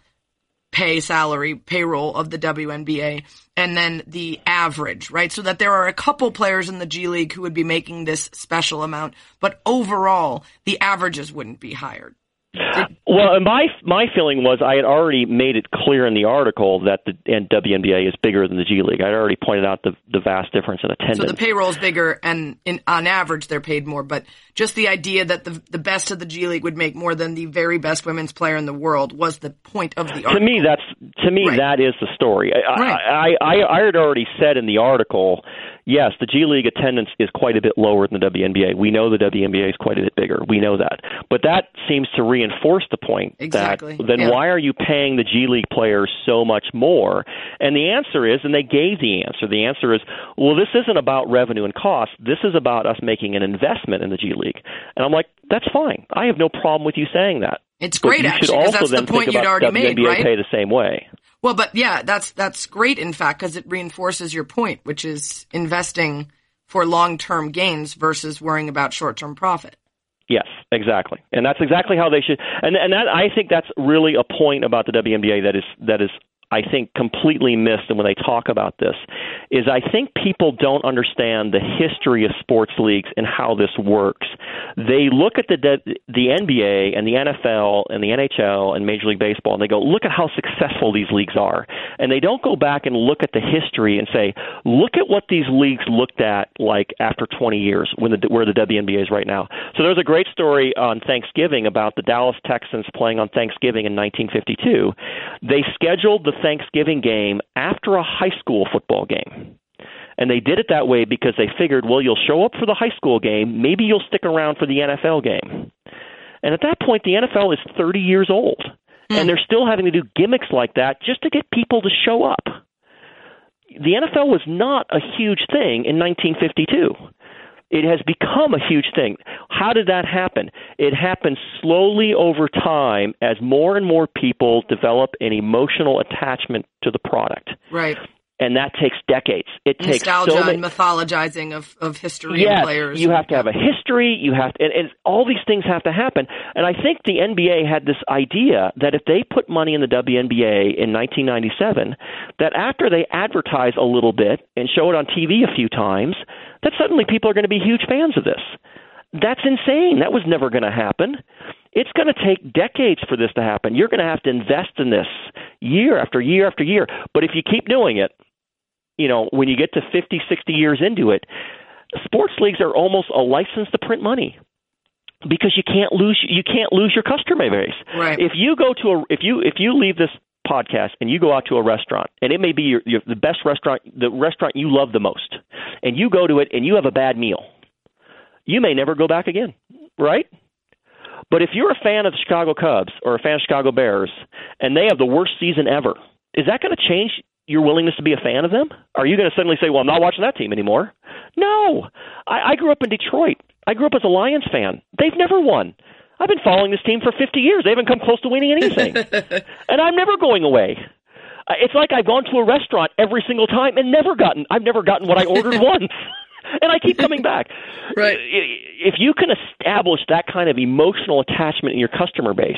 payroll of the WNBA, and then the average, right? So that there are a couple players in the G League who would be making this special amount, but overall, the averages wouldn't be higher. Well, and my feeling was I had already made it clear in the article that the WNBA is bigger than the G League. I'd already pointed out the vast difference in attendance. So the payroll is bigger, and on average they're paid more. But just the idea that the best of the G League would make more than the very best women's player in the world was the point of the article. To me, right. That is the story. Right. I had already said in the article, yes, the G League attendance is quite a bit lower than the WNBA. We know the WNBA is quite a bit bigger. We know that. But that seems to reinforce the point exactly. that then why are you paying the G League players so much more? And the answer is, and they gave the answer, is, well, this isn't about revenue and cost. This is about us making an investment in the G League. And I'm like, that's fine. I have no problem with you saying that. It's great, actually, because that's the point you'd already made, right? Pay the same way. Well, but yeah, that's great, in fact, because it reinforces your point, which is investing for long-term gains versus worrying about short-term profit. Yes, exactly. And that's exactly how they should. And that, I think that's really a point about the WNBA that is I think completely missed, and when they talk about this, is I think people don't understand the history of sports leagues and how this works. They look at the NBA and the NFL and the NHL and Major League Baseball, and they go, look at how successful these leagues are. And they don't go back and look at the history and say, look at what these leagues looked at like after 20 years, where the WNBA is right now. So there's a great story on Thanksgiving about the Dallas Texans playing on Thanksgiving in 1952. They scheduled the Thanksgiving game after a high school football game. And they did it that way because they figured, well, you'll show up for the high school game, maybe you'll stick around for the NFL game. And at that point, the NFL is 30 years old, and they're still having to do gimmicks like that just to get people to show up. The NFL was not a huge thing in 1952. It has become a huge thing. How did that happen? It happened slowly over time as more and more people develop an emotional attachment to the product. Right. And that takes decades. It takes nostalgia and mythologizing of history and players. You have to have a history. You have to, and all these things have to happen. And I think the NBA had this idea that if they put money in the WNBA in 1997, that after they advertise a little bit and show it on TV a few times, that suddenly people are going to be huge fans of this. That's insane. That was never going to happen. It's going to take decades for this to happen. You're going to have to invest in this year after year after year. But if you keep doing it, you know, when you get to 50, 60 years into it, sports leagues are almost a license to print money because you can't lose your customer base. Right. If you go to if you leave this podcast and you go out to a restaurant, and it may be the best restaurant, the restaurant you love the most, and you go to it and you have a bad meal, you may never go back again, right? But if you're a fan of the Chicago Cubs or a fan of Chicago Bears and they have the worst season ever, is that going to change your willingness to be a fan of them? Are you going to suddenly say, well, I'm not watching that team anymore? No. I grew up in Detroit. I grew up as a Lions fan. They've never won. I've been following this team for 50 years. They haven't come close to winning anything. And I'm never going away. It's like I've gone to a restaurant every single time and I've never gotten what I ordered once. And I keep coming back. Right. If you can establish that kind of emotional attachment in your customer base,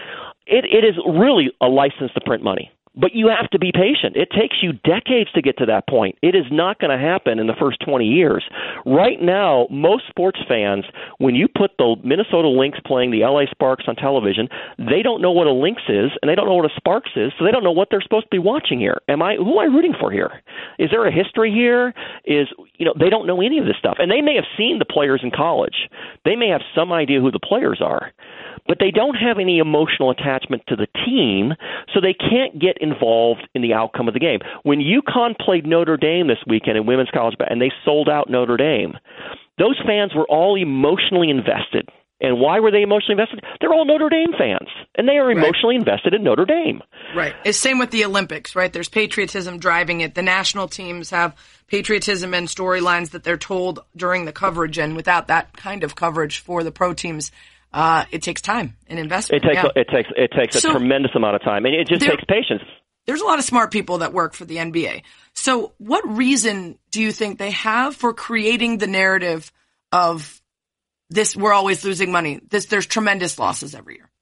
it is really a license to print money. But you have to be patient. It takes you decades to get to that point. It is not going to happen in the first 20 years. Right now, most sports fans, when you put the Minnesota Lynx playing the LA Sparks on television, they don't know what a Lynx is, and they don't know what a Sparks is, so they don't know what they're supposed to be watching here. Who am I rooting for here? Is there a history here? They don't know any of this stuff. And they may have seen the players in college. They may have some idea who the players are. But they don't have any emotional attachment to the team, so they can't get involved in the outcome of the game. When UConn played Notre Dame this weekend in women's college, and they sold out Notre Dame, those fans were all emotionally invested. And why were they emotionally invested? They're all Notre Dame fans, and they are emotionally invested in Notre Dame. Right. It's same with the Olympics, right? There's patriotism driving it. The national teams have patriotism and storylines that they're told during the coverage, and without that kind of coverage for the pro teams, it takes time and investment. It takes a tremendous amount of time, and it just takes patience. There's a lot of smart people that work for the NBA. So what reason do you think they have for creating the narrative of this? We're always losing money. There's tremendous losses every year.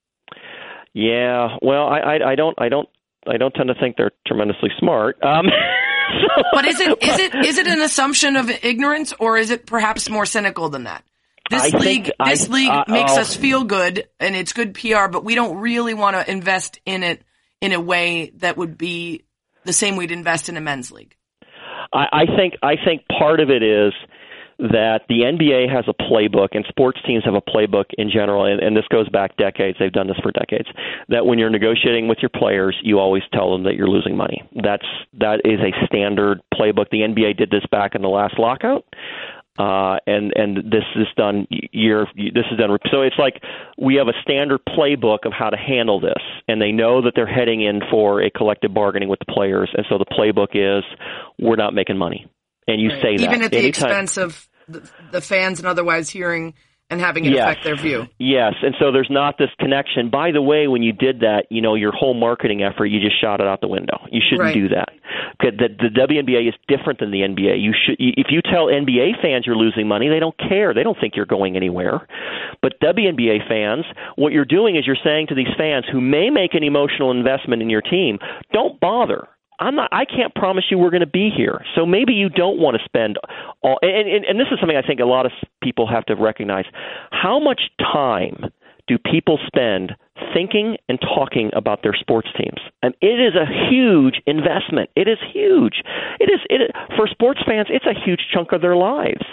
Yeah. Well, I don't tend to think they're tremendously smart. But is it an assumption of ignorance, or is it perhaps more cynical than that? This league makes us feel good, and it's good PR, but we don't really want to invest in it in a way that would be the same we'd invest in a men's league. I think part of it is that the NBA has a playbook, and sports teams have a playbook in general, and this goes back decades. They've done this for decades. That when you're negotiating with your players, you always tell them that you're losing money. That is a standard playbook. The NBA did this back in the last lockout. And this is done so it's like we have a standard playbook of how to handle this, and they know that they're heading in for a collective bargaining with the players, and so the playbook is we're not making money, and you say that even at the expense of the fans and otherwise hearing and having it affect their view. Yes, and so there's not this connection. By the way, when you did that, your whole marketing effort, you just shot it out the window. You shouldn't do that. The WNBA is different than the NBA. If you tell NBA fans you're losing money, they don't care. They don't think you're going anywhere. But WNBA fans, what you're doing is you're saying to these fans who may make an emotional investment in your team, don't bother. I can't promise you we're going to be here. So maybe you don't want to spend all, and this is something I think a lot of people have to recognize. How much time do people spend thinking and talking about their sports teams? And it is a huge investment. It is huge. It is for sports fans, it's a huge chunk of their lives.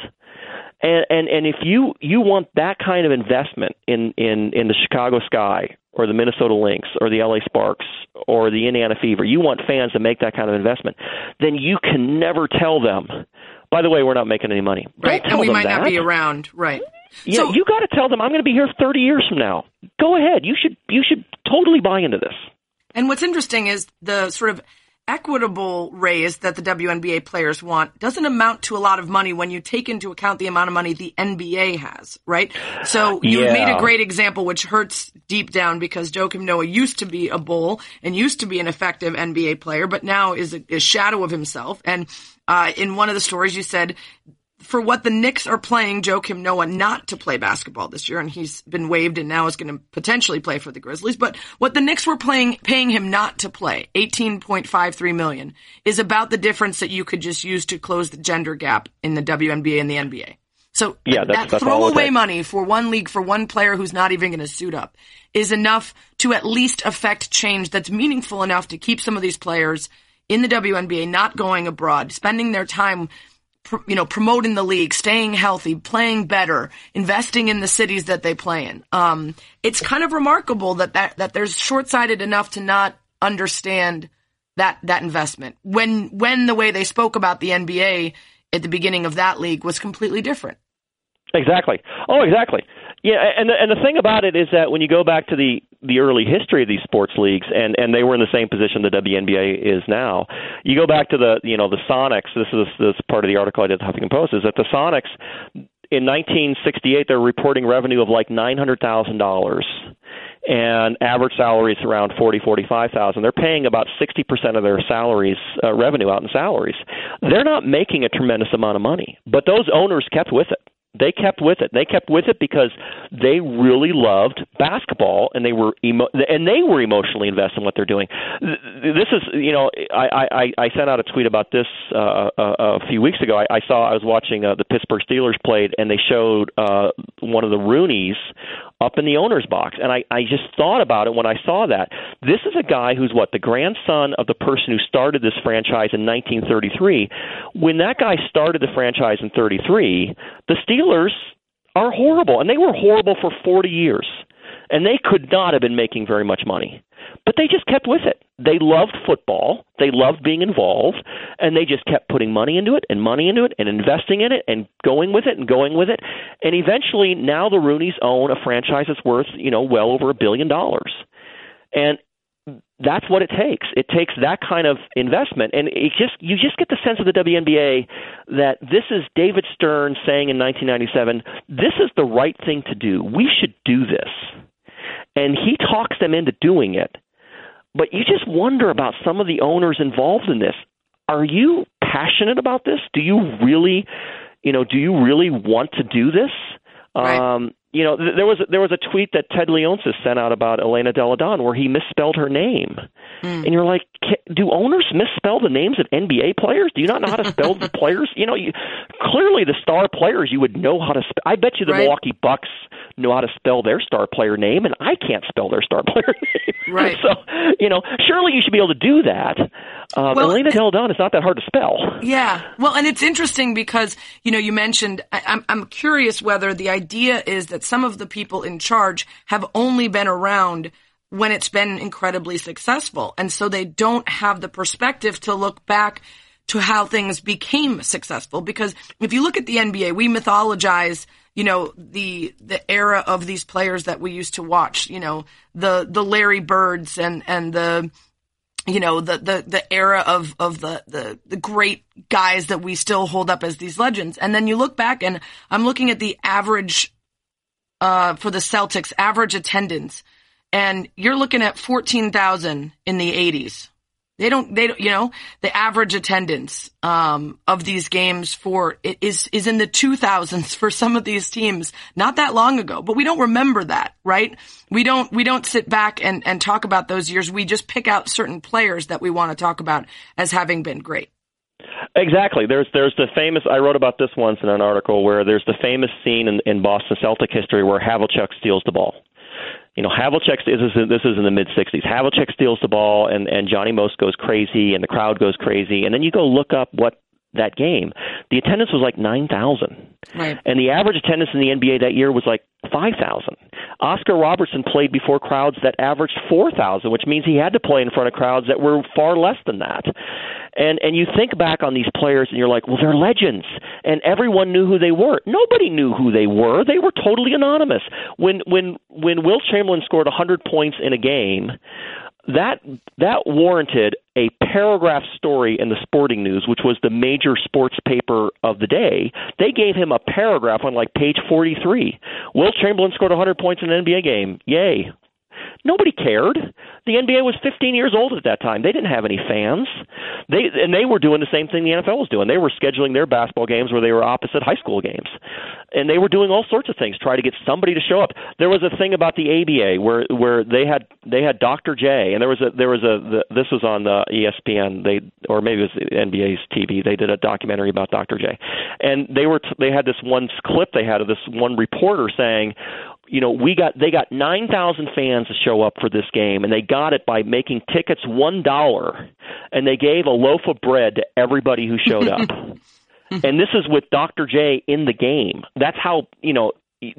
And if you want that kind of investment in the Chicago Sky or the Minnesota Lynx or the LA Sparks or the Indiana Fever, you want fans to make that kind of investment, then you can never tell them, by the way, we're not making any money. Right, and we might not be around. Right. Yeah, so, you got to tell them I'm going to be here 30 years from now. Go ahead. You should totally buy into this. And what's interesting is the sort of equitable raise that the WNBA players want doesn't amount to a lot of money when you take into account the amount of money the NBA has, right? So you made a great example, which hurts deep down because Joakim Noah used to be a Bull and used to be an effective NBA player, but now is a shadow of himself. And in one of the stories you said, for what the Knicks are playing Joakim Noah not to play basketball this year, and he's been waived and now is going to potentially play for the Grizzlies, but what the Knicks were paying him not to play, $18.53 million, is about the difference that you could just use to close the gender gap in the WNBA and the NBA. So that throwaway money for one league, for one player who's not even going to suit up, is enough to at least affect change that's meaningful enough to keep some of these players in the WNBA not going abroad, spending their time promoting the league, staying healthy, playing better, investing in the cities that they play in. It's kind of remarkable that there's short-sighted enough to not understand that investment when the way they spoke about the NBA at the beginning of that league was completely different. Exactly. Oh, exactly. Yeah, and the thing about it is that when you go back to the early history of these sports leagues, and they were in the same position the WNBA is now, you go back to the Sonics. This part of the article I did at the Huffington Post is that the Sonics in 1968 they're reporting revenue of like $900,000 and average salaries around $45,000. They're paying about 60% of their salaries revenue out in salaries. They're not making a tremendous amount of money, but those owners kept with it. They kept with it. They kept with it because they really loved basketball, and they were emotionally invested in what they're doing. This is, I sent out a tweet about this a few weeks ago. I was watching the Pittsburgh Steelers played, and they showed one of the Rooneys up in the owner's box, and I just thought about it when I saw that. This is a guy who's the grandson of the person who started this franchise in 1933. When that guy started the franchise in 33, the Steelers are horrible, and they were horrible for 40 years, and they could not have been making very much money. But they just kept with it. They loved football. They loved being involved, and they just kept putting money into it and investing in it and going with it. And eventually now the Rooneys own a franchise that's worth, well over $1 billion. And that's what it takes. It takes that kind of investment. And you just get the sense of the WNBA that this is David Stern saying in 1997, this is the right thing to do. We should do this. And he talks them into doing it. But you just wonder about some of the owners involved in this. Are you passionate about this? Do you really want to do this? Right. There was a tweet that Ted Leonsis sent out about Elena Delle Donne where he misspelled her name. And you're like, do owners misspell the names of NBA players? Do you not know how to spell the players? Clearly the star players you would know how to spell. I bet you the Milwaukee Bucks know how to spell their star player name, and I can't spell their star player name. Right. So, surely you should be able to do that. Elena Delle Donne is not that hard to spell. Yeah. Well, and it's interesting because, you mentioned, I'm curious whether the idea is that some of the people in charge have only been around when it's been incredibly successful. And so they don't have the perspective to look back to how things became successful. Because if you look at the NBA, we mythologize, the era of these players that we used to watch, the Larry Birds and the, the era of the great guys that we still hold up as these legends. And then you look back, and I'm looking at the average, for the Celtics, average attendance, and you're looking at 14,000 in the 80s. They don't, the average attendance, of these games is in the 2000s for some of these teams not that long ago, but we don't remember that, right? We don't sit back and talk about those years. We just pick out certain players that we want to talk about as having been great. Exactly. There's the famous, I wrote about this once in an article, where there's the famous scene in Boston Celtic history where Havlicek steals the ball. Havlicek, this is in the mid-'60s. Havlicek steals the ball, and Johnny Most goes crazy, and the crowd goes crazy. And then you go look up what that game, the attendance was like 9,000. Right. And the average attendance in the NBA that year was like 5,000. Oscar Robertson played before crowds that averaged 4,000, which means he had to play in front of crowds that were far less than that. And you think back on these players and you're like, well, they're legends. And everyone knew who they were. Nobody knew who they were. They were totally anonymous. When Wilt Chamberlain scored 100 points in a game, that warranted a paragraph story in the Sporting News, which was the major sports paper of the day. They gave him a paragraph on like page 43. Wilt Chamberlain scored 100 points in an NBA game. Yay. Nobody cared. The NBA was 15 years old at that time. They didn't have any fans. They were doing the same thing the NFL was doing. They were scheduling their basketball games where they were opposite high school games. And they were doing all sorts of things, try to get somebody to show up. There was a thing about the ABA where they had Dr. J, and this was on the ESPN, or maybe it was NBA's TV. They did a documentary about Dr. J. And they had this one clip they had of this one reporter saying, you know, they got 9,000 fans to show up for this game, and they got it by making tickets $1, and they gave a loaf of bread to everybody who showed up. And this is with Dr. J in the game. That's how, you know,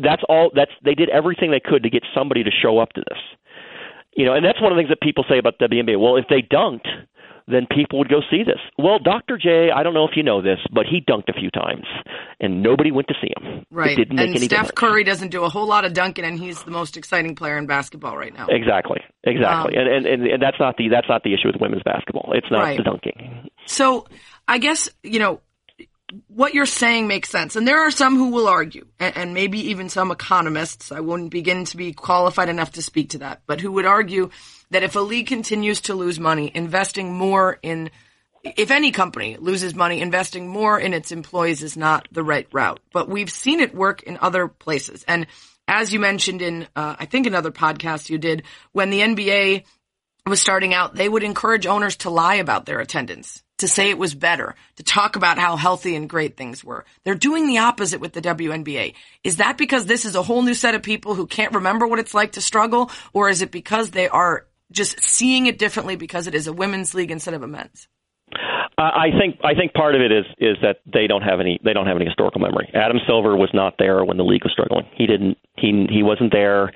they did everything they could to get somebody to show up to this. You know, and that's one of the things that people say about WNBA. Well, if they dunked, then people would go see this. Well, Dr. J, I don't know if you know this, but he dunked a few times, and nobody went to see him. Right. It didn't make any Steph difference. Curry doesn't do a whole lot of dunking, and he's the most exciting player in basketball right now. Exactly. And that's not the issue with women's basketball. It's not the dunking. So I guess, you know, what you're saying makes sense. And there are some who will argue, and maybe even some economists, I wouldn't begin to be qualified enough to speak to that, but who would argue that if a league continues to lose money, investing more in, if any company loses money, investing more in its employees is not the right route. But we've seen it work in other places. And as you mentioned in, I think another podcast you did, when the NBA was starting out, they would encourage owners to lie about their attendance, to say it was better, to talk about how healthy and great things were. They're doing the opposite with the WNBA. Is that because this is a whole new set of people who can't remember what it's like to struggle, or is it because they are just seeing it differently because it is a women's league instead of a men's? I think part of it is that they don't have any historical memory. Adam Silver was not there when the league was struggling. He wasn't there.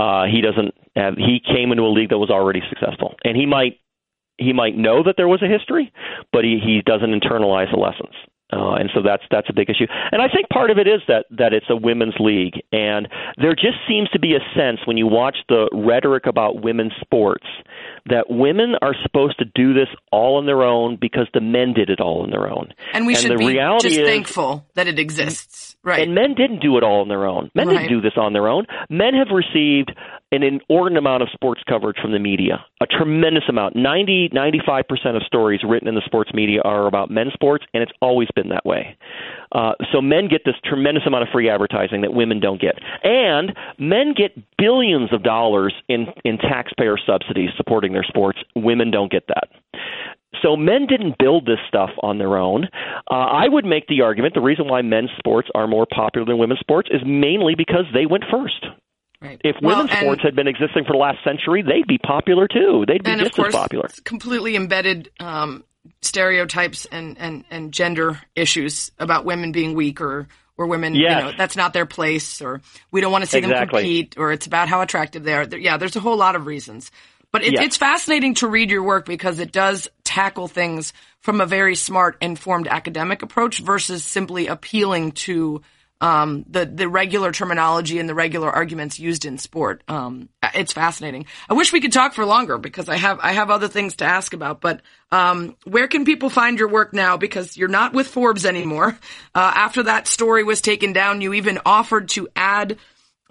He came into a league that was already successful, and he might know that there was a history, but he doesn't internalize the lessons. And so that's a big issue. And I think part of it is that it's a women's league. And there just seems to be a sense when you watch the rhetoric about women's sports that women are supposed to do this all on their own because the men did it all on their own. And we should be just thankful that it exists. Right. And men didn't do it all on their own. Men didn't do this on their own. Men have received an inordinate amount of sports coverage from the media, a tremendous amount. 95% of stories written in the sports media are about men's sports, and it's always been that way. So men get this tremendous amount of free advertising that women don't get. And men get billions of dollars in taxpayer subsidies supporting their sports. Women don't get that. So men didn't build this stuff on their own. I would make the argument the reason why men's sports are more popular than women's sports is mainly because they went first. Right. If women's sports had been existing for the last century, they'd be popular too. They'd be just as popular. It's completely embedded stereotypes and gender issues about women being weak or women, you know, that's not their place, or we don't want to see them compete, or it's about how attractive they are. Yeah, there's a whole lot of reasons. But it's fascinating to read your work because it does tackle things from a very smart, informed academic approach versus simply appealing to the regular terminology and the regular arguments used in sport. It's fascinating. I wish we could talk for longer because I have other things to ask about. But where can people find your work now? Because you're not with Forbes anymore. After that story was taken down, you even offered to add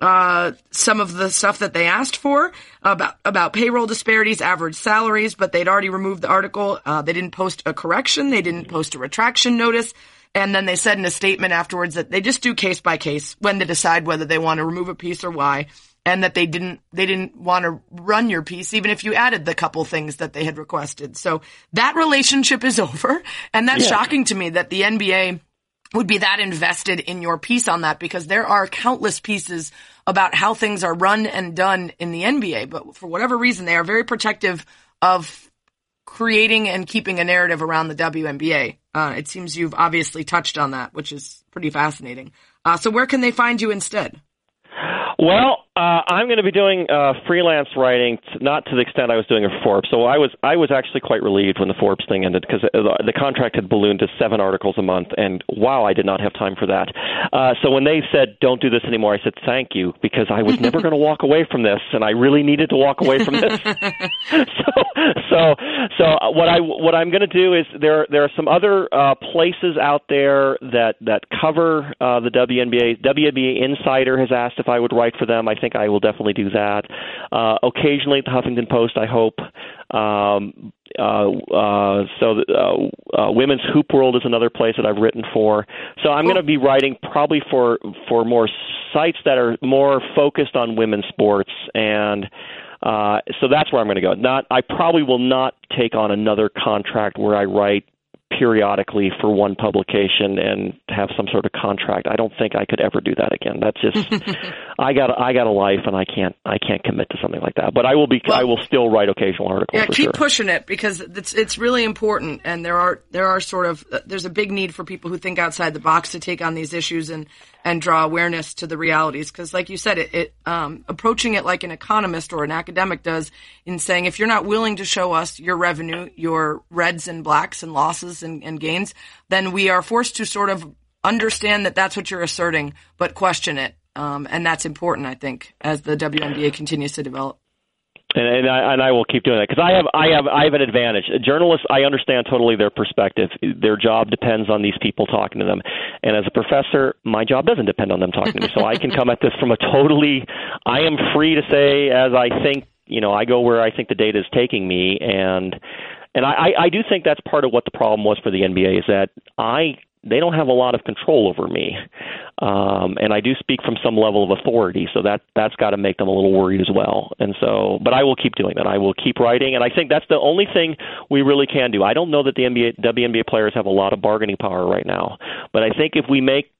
some of the stuff that they asked for about payroll disparities, average salaries, but they'd already removed the article. They didn't post a correction. They didn't post a retraction notice. And then they said in a statement afterwards that they just do case by case when to decide whether they want to remove a piece or why, and that they didn't want to run your piece even if you added the couple things that they had requested. So that relationship is over, and that's shocking to me that the NBA would be that invested in your piece on that, because there are countless pieces about how things are run and done in the NBA, but for whatever reason, they are very protective of creating and keeping a narrative around the WNBA. It seems you've obviously touched on that, which is pretty fascinating. So where can they find you instead? Well, I'm going to be doing freelance writing, not to the extent I was doing it for Forbes. So I was actually quite relieved when the Forbes thing ended because the contract had ballooned to 7 articles a month, and wow, I did not have time for that. So when they said, don't do this anymore, I said, thank you, because I was never going to walk away from this, and I really needed to walk away from this. So what I'm going to do is there are some other places out there that cover the WNBA. WNBA Insider has asked if I would write for them. I think I will definitely do that. Occasionally at the Huffington Post, I hope. Women's Hoop World is another place that I've written for. So I'm going to be writing probably for more sites that are more focused on women's sports, and so that's where I'm going to go. I probably will not take on another contract where I write periodically for one publication and have some sort of contract. I don't think I could ever do that again. That's just I got a life, and I can't commit to something like that. But I will still write occasional articles. Yeah, for keep sure. pushing it, because it's really important, and there's a big need for people who think outside the box to take on these issues and draw awareness to the realities. Because, like you said, approaching it like an economist or an academic does, in saying, if you're not willing to show us your revenue, your reds and blacks and losses and gains, then we are forced to sort of understand that that's what you're asserting, but question it. And that's important, I think, as the WNBA continues to develop. And I will keep doing that, because I have an advantage. Journalists, I understand totally their perspective. Their job depends on these people talking to them. And as a professor, my job doesn't depend on them talking to me. So I can come at this from I am free to say as I think, I go where I think the data is taking me. And I do think that's part of what the problem was for the NBA, is that they don't have a lot of control over me. And I do speak from some level of authority, so that's got to make them a little worried as well. And so, but I will keep doing that. I will keep writing, and I think that's the only thing we really can do. I don't know that the WNBA players have a lot of bargaining power right now, but I think if we make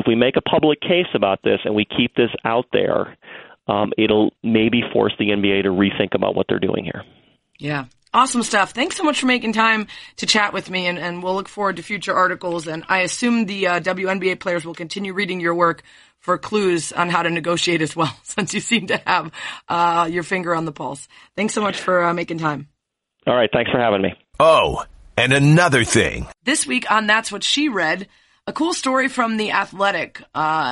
a public case about this and we keep this out there, it'll maybe force the NBA to rethink about what they're doing here. Yeah. Awesome stuff. Thanks so much for making time to chat with me, and we'll look forward to future articles. And I assume the WNBA players will continue reading your work for clues on how to negotiate as well, since you seem to have your finger on the pulse. Thanks so much for making time. All right. Thanks for having me. Oh, and another thing. This week on That's What She Read, a cool story from The Athletic,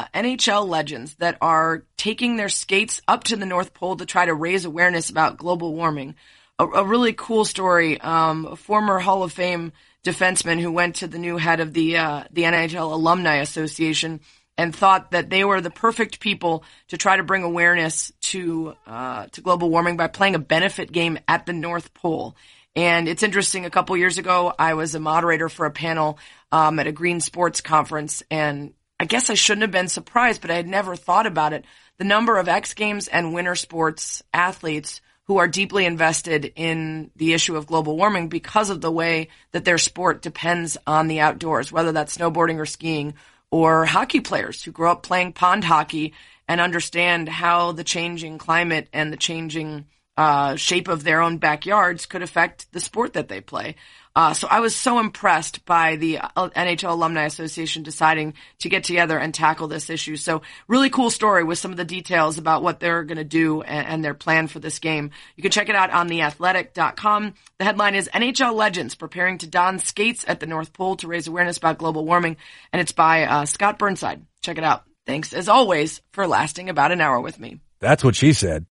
NHL legends that are taking their skates up to the North Pole to try to raise awareness about global warming. A really cool story. A former Hall of Fame defenseman who went to the new head of the NHL Alumni Association and thought that they were the perfect people to try to bring awareness to global warming by playing a benefit game at the North Pole. And it's interesting. A couple years ago, I was a moderator for a panel at a green sports conference, and I guess I shouldn't have been surprised, but I had never thought about it. The number of X Games and winter sports athletes who are deeply invested in the issue of global warming because of the way that their sport depends on the outdoors, whether that's snowboarding or skiing, or hockey players who grow up playing pond hockey and understand how the changing climate and the changing shape of their own backyards could affect the sport that they play. So I was so impressed by the NHL Alumni Association deciding to get together and tackle this issue. So really cool story with some of the details about what they're going to do and their plan for this game. You can check it out on theathletic.com. The headline is NHL Legends Preparing to Don Skates at the North Pole to Raise Awareness about Global Warming, and it's by Scott Burnside. Check it out. Thanks, as always, for lasting about an hour with me. That's what she said.